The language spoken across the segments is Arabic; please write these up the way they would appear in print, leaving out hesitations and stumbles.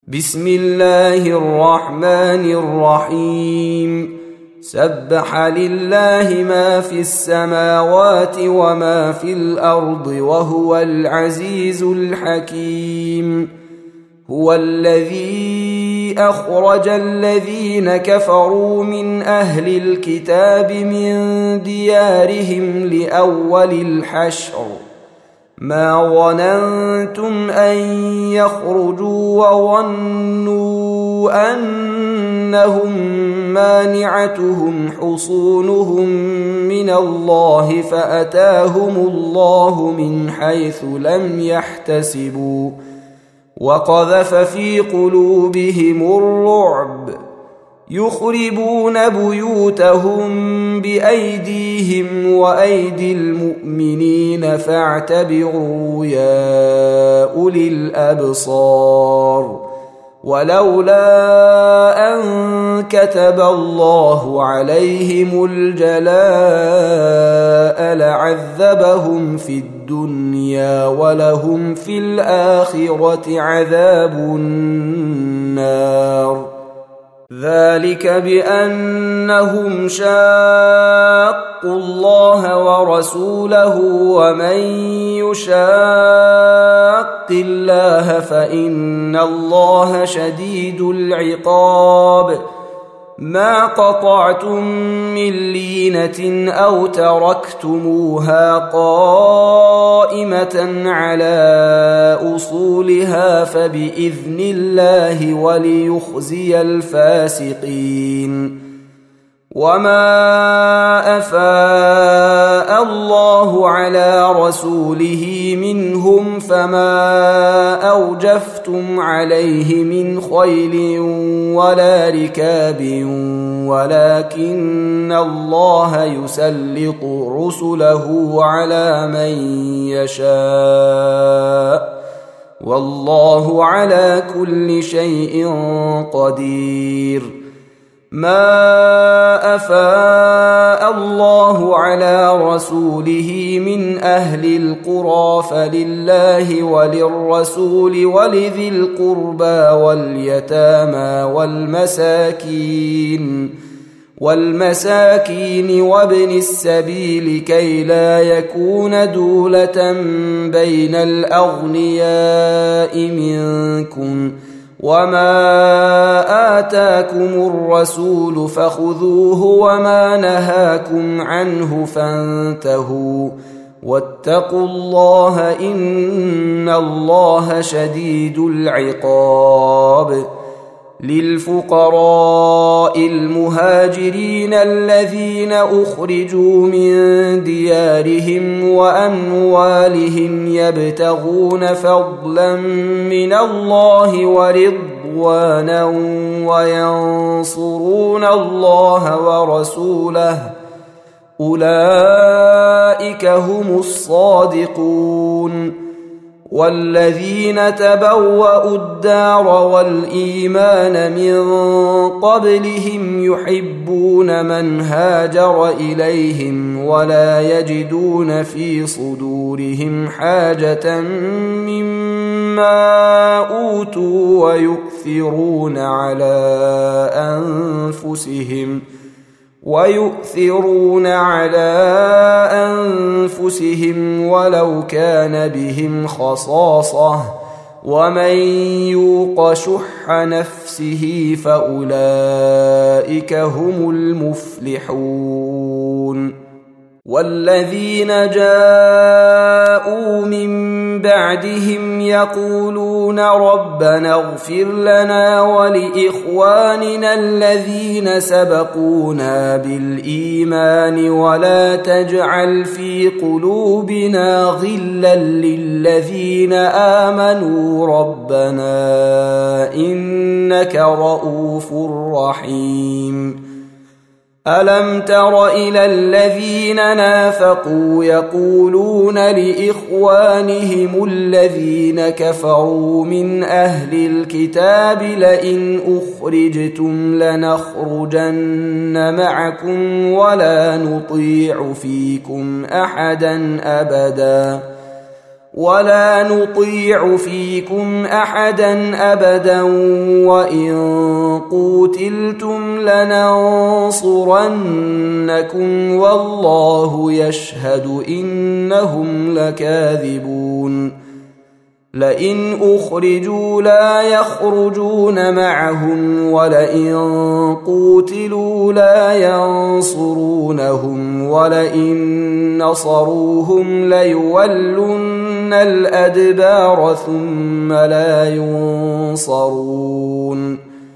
بسم الله الرحمن الرحيم سبح لله ما في السماوات وما في الأرض وهو العزيز الحكيم هو الذي أخرج الذين كفروا من أهل الكتاب من ديارهم لأول الحشر ما ظننتم أن يخرجوا وظنوا أنهم مانعتهم حصونهم من الله فأتاهم الله من حيث لم يحتسبوا وقذف في قلوبهم الرعب يخربون بيوتهم بأيديهم وأيدي المؤمنين فاعتبروا يا أولي الأبصار ولولا أن كتب الله عليهم الجلاء لعذبهم في الدنيا ولهم في الآخرة عذاب النار ذلك بأنهم شاقوا الله ورسوله ومن يشاق الله فإن الله شديد العقاب ما قطعتم من لينة أو تركتموها قائمة على أصولها فبإذن الله وليخزي الفاسقين وما أفاء الله على رسوله منهم فما أوجفتم عليه من خيل ولا ركاب ولكن الله يسلط رسله على من يشاء والله على كل شيء قدير ما أفاء الله على رسوله من أهل القرى فلله وللرسول ولذي القربى واليتامى والمساكين وابن السبيل كي لا يكون دولة بين الأغنياء منكم وما آتاكم الرسول فخذوه وما نهاكم عنه فانتهوا واتقوا الله إن الله شديد العقاب للفقراء المهاجرين الذين أخرجوا من ديارهم وأموالهم يبتغون فضلا من الله ورضوانا وينصرون الله ورسوله أولئك هم الصادقون والذين تبوأوا الدار والإيمان من قبلهم يحبون من هاجر إليهم ولا يجدون في صدورهم حاجة مما أوتوا ويؤثرون على أنفسهم ولو كان بهم خصاصة ومن يوق شح نفسه فأولئك هم المفلحون والذين جاءوا من بعدهم يقولون ربنا اغفر لنا ولإخواننا الذين سبقونا بالإيمان ولا تجعل في قلوبنا غلا للذين آمنوا ربنا إنك رؤوف رحيم ألم تر إلى الذين نافقوا يقولون لإخوانهم الذين كفروا من أهل الكتاب لئن أخرجتم لنخرجن معكم ولا نطيع فيكم أحدا أبدا ولا نطيع فيكم أحدا أبدا وإن قوتلتم لننصرنكم والله يشهد إنهم لكاذبون لئن أخرجوا لا يخرجون معهم ولئن قوتلوا لا ينصرونهم ولئن نصروهم ليولن الأدبار ثم لا ينصرون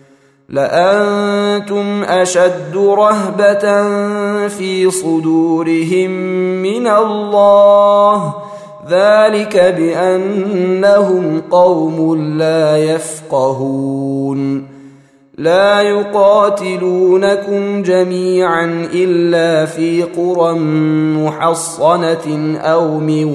لأنتم أشد رهبة في صدورهم من الله ذلك بأنهم قوم لا يفقهون لا يقاتلونكم جميعا إلا في قرى محصنة أو من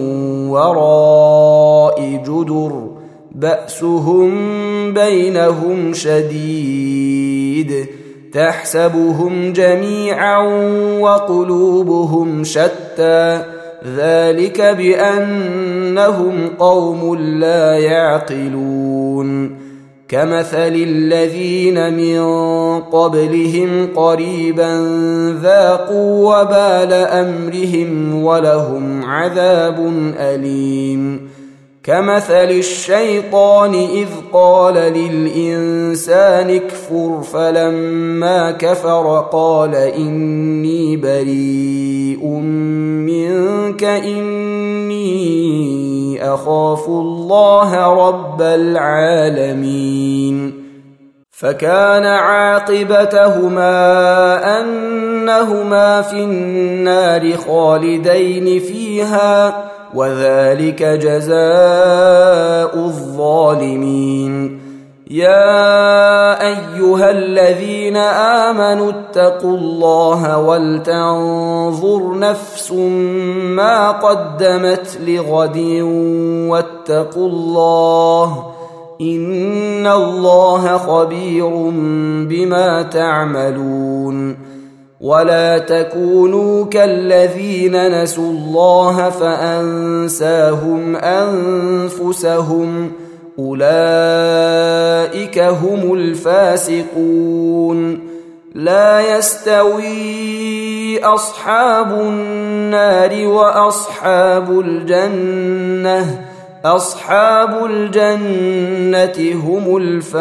وراء جدر بأسهم بينهم شديد تحسبهم جميعا وقلوبهم شتى ذلك بأنهم قوم لا يعقلون كمثل الذين من قبلهم قريبا ذاقوا وبال أمرهم ولهم عذاب أليم كمثل الشيطان إذ قال للإنسان اكفر فلما كفر قال إني بريء منك إني أخاف الله رب العالمين فكان عاقبتهما أنهما في النار خالدين فيها وذلك جزاء الظالمين يا أيها الذين آمنوا اتقوا الله ولتنظر نفس ما قدمت لغد واتقوا الله إن الله خبير بما تعملون ولا تكونوا كالذين نسوا الله فأنساهم أنفسهم أولئك هم الفاسقون لا يستوي أصحاب النار وأصحاب الجنة أصحاب الجنة هم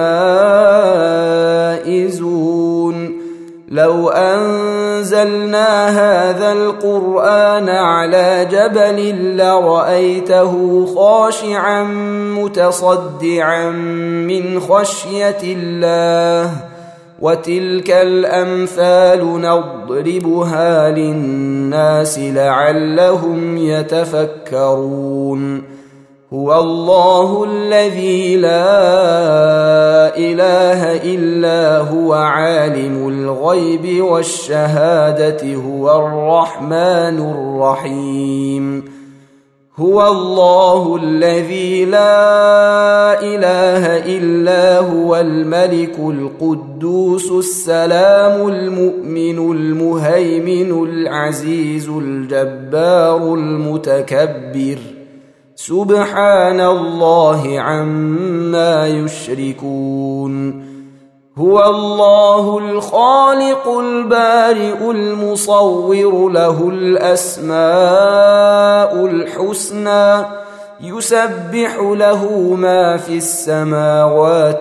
الفائزون لو أنزلنا هذا القرآن على جبل لرأيته خاشعا متصدعا من خشية الله وتلك الأمثال نضربها للناس لعلهم يتفكرون هو الله الذي لا إله إلا هو عالم الغيب والشهادة هو الرحمن الرحيم هو الله الذي لا إله إلا هو الملك القدوس السلام المؤمن المهيمن العزيز الجبار المتكبر سبحان الله عما يشركون هو الله الخالق البارئ المصور له الأسماء الحسنى يسبح له ما في السماوات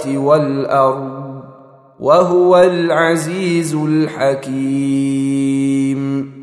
والأرض وهو العزيز الحكيم